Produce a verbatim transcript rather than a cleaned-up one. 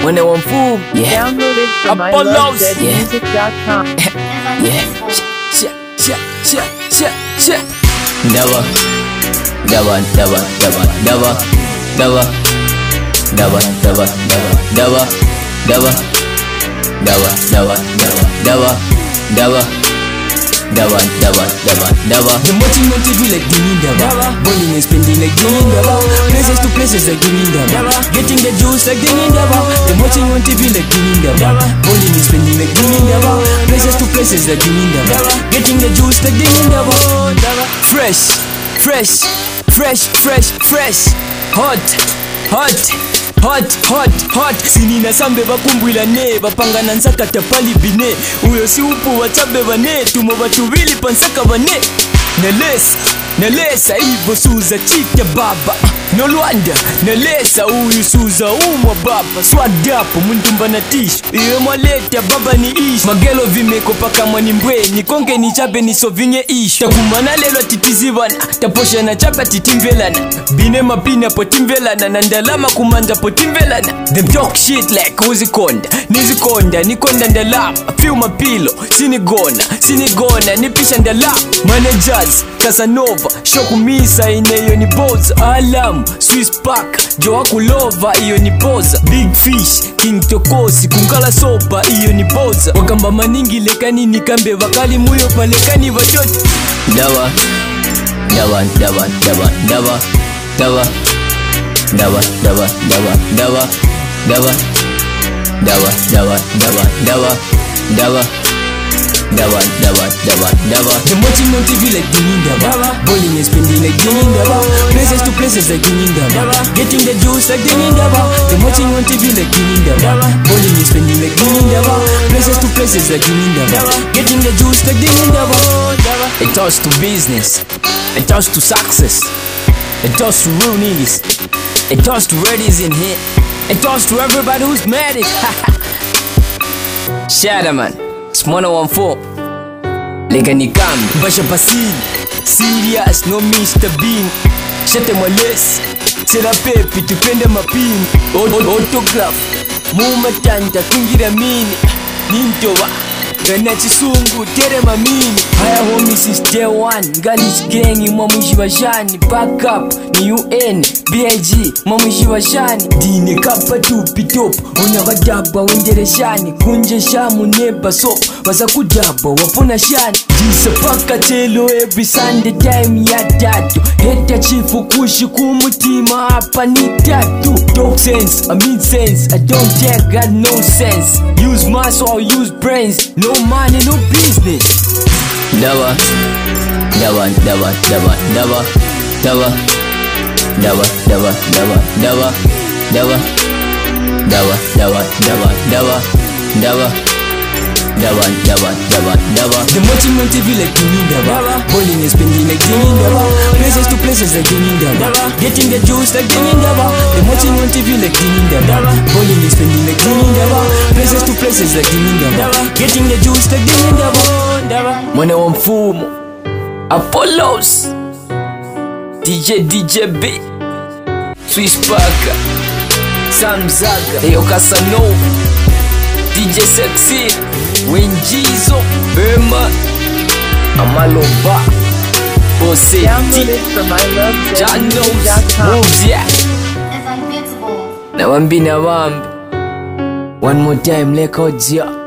When I want food, yeah. Download it from I love dead music dot com. Yeah. Ch ch ch ch ch. Never, never, never, never, never, never, never, never, never, never, never, never, never, never, never. Never, never, never, never. Them watching on T V like Guinea, never. Balling and spending like Guinea, never. Places to places like Guinea, never. Getting the juice like Guinea, never. Them watching on T V like Guinea, never. Balling and spending like Guinea, never. Places to places like Guinea, never. Getting the juice like Guinea, never. Fresh, fresh, fresh, fresh, fresh. Hot, hot. Hot, hot, hot. Sinina sambe bakumbwila ne bapangana nsakata pali bine. Uyo si upu watabe bane tumo batubili pansaka bane. Nelesa, nelesa ibo suza chita baba. No Luanda, nelesa uyu suza umwa baba. Swadapo mundumba na tishu iyo mwaleta baba ni ish. Magelo vimeko paka mwani mbwe. Nikonge ni chabe ni sovinye ish. Takumana lelo titizibana. Taposha na chapa titimvelana. Bine mapina po timvelana. Nandalama kumanda po timvelana. Them talk shit like uzikonda. Nizikonda, nikonda ndalama. Feel my pillow, sinigona, sinigona. Nipisha ndalama. Managers, Casanova. Shokumisa ineyo ni boza. Alam, Swiss Park, Joa Kulova, iyo ni boza. Big Fish, King Tokosi, Kunkala Sopa, iyo ni boza. Wakamba maningi lekani nikambe wakali muyo palekani wachoti. Dawa, dawa, dawa, dawa, dawa, dawa, dawa, dawa, dawa, dawa, dawa, dawa, dawa, dawa, dawa, dawa. Dawa, dawa, dawa, dawa. Them watching on T V like Guinea, dawa. Balling and spending like Guinea, dawa. Places to places like Guinea, dawa. Getting the juice like Guinea, dawa. Them watching on T V like Guinea, dawa. Balling and spending like Guinea, dawa. Places to places like Guinea, dawa. Getting the juice like Guinea, dawa. It toast to business. It toast to success. It toast to real niggas. It toast to ladies in here. It toast to everybody who's married. Shadow man. It's one oh one four. Lega ni kam Basha Basil. Serious no Mister Bean. Shate mwales Sera pepi tupende mapini. Autograph Muma tanta kungira mini. Nintowa Gana chisungu tere mamini. Haya homies is day one. Galis gengi mwamushi wa shani. Back up ni U N B I G mwamushi wa shani. Dine kapa tupi top. Una wadaba wendere shani. Kunje shamu neba sop. Waza kudaba wapona shani. Jisa paka telo every Sunday time ya tatu. Heta chifu kushi kumutima hapa ni tatu. Talk sense, I mean sense. I don't take got no sense. Use muscle or use brains. No money, no business. Dawa, dawa, dawa, dawa, dawa, dawa, dawa, dawa, dawa, dawa, dawa, dawa, dawa, dawa, dawa, dawa, dawa, dawa, dawa, dawa. Them watching on T V like Guinea, dawa. Balling and spending like Guinea, dawa. Places to places like Guinea, dawa. Getting the juice like Guinea, dawa. Them watching on T V like Guinea, dawa. Balling and spending like Guinea, dawa. Places to places like Guinea, dawa. Getting the juice like Guinea, dawa. Mwana wa mfumo Apollos D J D J B Swiss Park Sam Zaga Eyo Casanova D J Sexy Wenjizo Bema Amaloba Bose Download it from I love dead music dot com. Moves, yeah. Nawambi nawambi One more time, records, yeah.